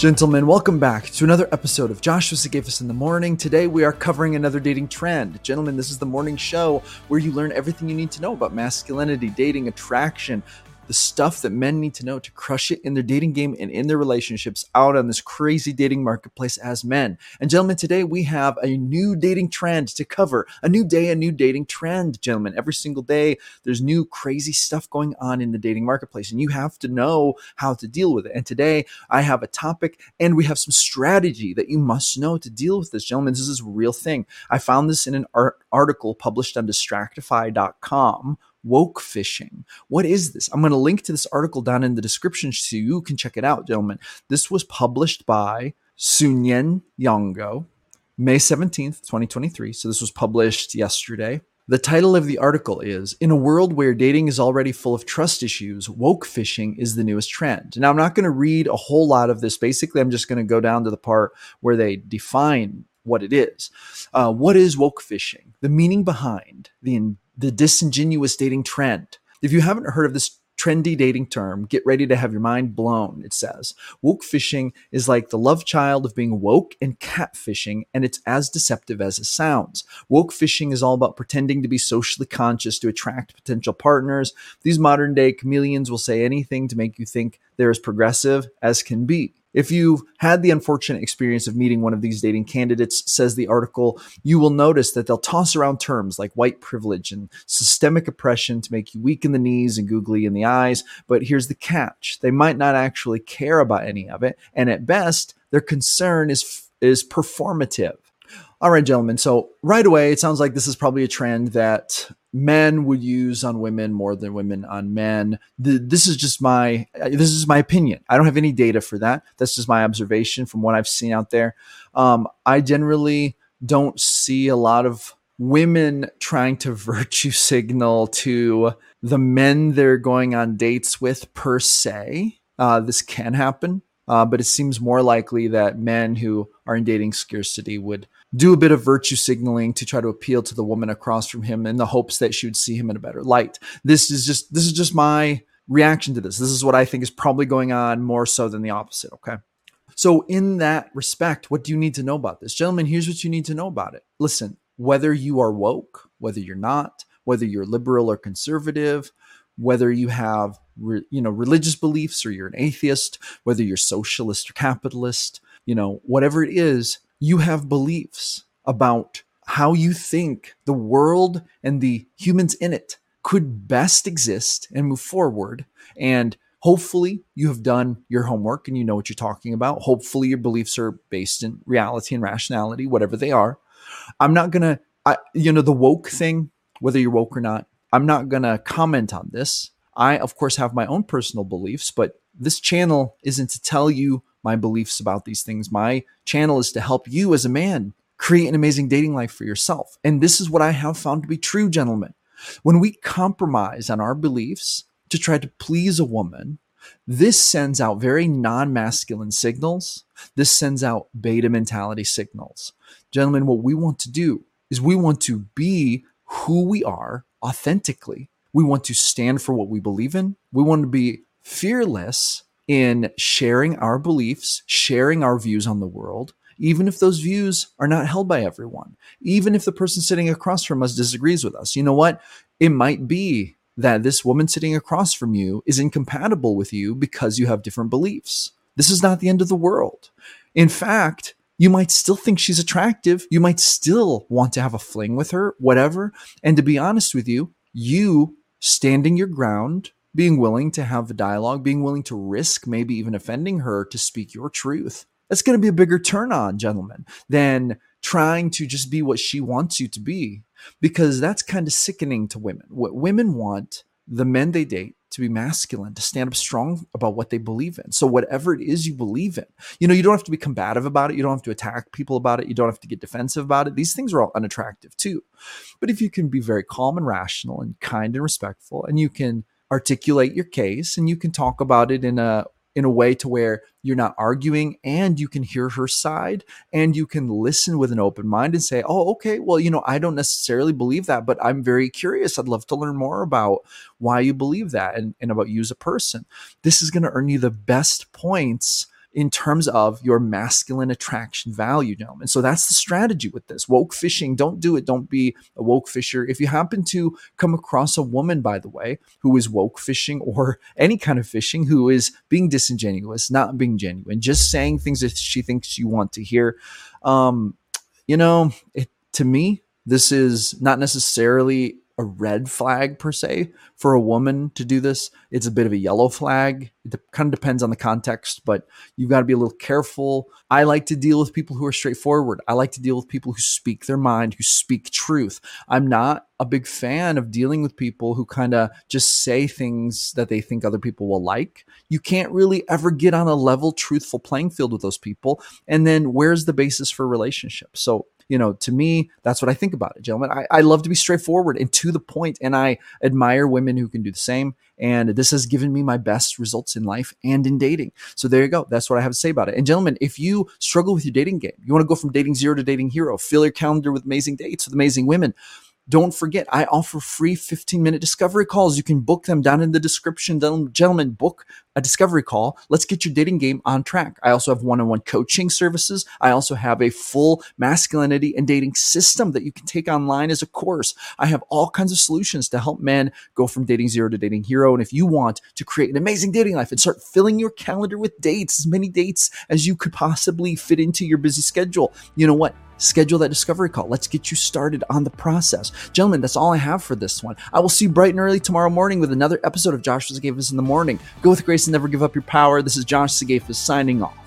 Gentlemen, welcome back to another episode of Joshua Sigafus in the Morning. Today we are covering another dating trend. Gentlemen, this is the morning show where you learn everything you need to know about masculinity, dating, attraction, the stuff that men need to know to crush it in their dating game and in their relationships out on this crazy dating marketplace as men. And gentlemen, today we have a new dating trend to cover. A new day, a new dating trend, gentlemen. Every single day, there's new crazy stuff going on in the dating marketplace, and you have to know how to deal with it. And today I have a topic and we have some strategy that you must know to deal with this. Gentlemen, this is a real thing. I found this in an article published on Distractify.com. Woke fishing. What is this? I'm going to link to this article down in the description so you can check it out, gentlemen. This was published by Sunyen Yongo, May 17th, 2023. So this was published yesterday. The title of the article is, "In a world where dating is already full of trust issues, woke fishing is the newest trend." Now, I'm not going to read a whole lot of this. Basically, I'm just going to go down to the part where they define what it is. What is woke fishing? The meaning behind the disingenuous dating trend. If you haven't heard of this trendy dating term, get ready to have your mind blown, it says. Woke fishing is like the love child of being woke and catfishing, and it's as deceptive as it sounds. Woke fishing is all about pretending to be socially conscious to attract potential partners. These modern day chameleons will say anything to make you think they're as progressive as can be. If you've had the unfortunate experience of meeting one of these dating candidates, says the article, you will notice that they'll toss around terms like white privilege and systemic oppression to make you weak in the knees and googly in the eyes. But here's the catch. They might not actually care about any of it. And at best, their concern is performative. All right, gentlemen. So right away, it sounds like this is probably a trend that men would use on women more than women on men. This is my opinion. I don't have any data for that. That's just my observation from what I've seen out there. I generally don't see a lot of women trying to virtue signal to the men they're going on dates with per se. This can happen, but it seems more likely that men who are in dating scarcity would do a bit of virtue signaling to try to appeal to the woman across from him in the hopes that she would see him in a better light. This is just my reaction to this. This is what I think is probably going on more so than the opposite. Okay. So in that respect, what do you need to know about this? Gentlemen, here's what you need to know about it. Listen, whether you are woke, whether you're not, whether you're liberal or conservative, whether you have religious beliefs or you're an atheist, whether you're socialist or capitalist, whatever it is, you have beliefs about how you think the world and the humans in it could best exist and move forward. And hopefully you have done your homework and you know what you're talking about. Hopefully your beliefs are based in reality and rationality, whatever they are. I'm not going to, the woke thing, whether you're woke or not, I'm not going to comment on this. I, of course, have my own personal beliefs, but this channel isn't to tell you my beliefs about these things. My channel is to help you as a man create an amazing dating life for yourself. And this is what I have found to be true, gentlemen. When we compromise on our beliefs to try to please a woman, this sends out very non-masculine signals. This sends out beta mentality signals. Gentlemen, what we want to do is we want to be who we are authentically. We want to stand for what we believe in. We want to be fearless in sharing our beliefs, sharing our views on the world, even if those views are not held by everyone, even if the person sitting across from us disagrees with us. You know what? It might be that this woman sitting across from you is incompatible with you because you have different beliefs. This is not the end of the world. In fact, you might still think she's attractive. You might still want to have a fling with her, whatever. And to be honest with you, you standing your ground, being willing to have a dialogue, being willing to risk maybe even offending her to speak your truth. That's going to be a bigger turn on, gentlemen, than trying to just be what she wants you to be, because that's kind of sickening to women. What women want the men they date to be masculine, to stand up strong about what they believe in. So whatever it is you believe in, you don't have to be combative about it. You don't have to attack people about it. You don't have to get defensive about it. These things are all unattractive too. But if you can be very calm and rational and kind and respectful, and you can articulate your case and you can talk about it in a way to where you're not arguing, and you can hear her side, and you can listen with an open mind and say, oh, okay, well, I don't necessarily believe that, but I'm very curious. I'd love to learn more about why you believe that and about you as a person. This is going to earn you the best points in terms of your masculine attraction value, gentlemen. So that's the strategy with this. Woke fishing, don't do it. Don't be a woke fisher. If you happen to come across a woman, by the way, who is woke fishing or any kind of fishing, who is being disingenuous, not being genuine, just saying things that she thinks you want to hear, to me, this is not necessarily a red flag per se for a woman to do this. It's a bit of a yellow flag. It kind of depends on the context, but you've got to be a little careful. I like to deal with people who are straightforward. I like to deal with people who speak their mind, who speak truth. I'm not a big fan of dealing with people who kind of just say things that they think other people will like. You can't really ever get on a level, truthful playing field with those people. And then where's the basis for relationships? So, to me, that's what I think about it, gentlemen. I love to be straightforward and to the point, and I admire women who can do the same. And this has given me my best results in life and in dating. So there you go. That's what I have to say about it. And gentlemen, if you struggle with your dating game, you want to go from dating zero to dating hero, fill your calendar with amazing dates with amazing women, don't forget, I offer free 15-minute discovery calls. You can book them down in the description. Gentlemen, book a discovery call. Let's get your dating game on track. I also have one-on-one coaching services. I also have a full masculinity and dating system that you can take online as a course. I have all kinds of solutions to help men go from dating zero to dating hero. And if you want to create an amazing dating life and start filling your calendar with dates, as many dates as you could possibly fit into your busy schedule, you know what? Schedule that discovery call. Let's get you started on the process. Gentlemen, that's all I have for this one. I will see you bright and early tomorrow morning with another episode of Joshua Sigafus in the Morning. Go with grace and never give up your power. This is Josh Sigafus signing off.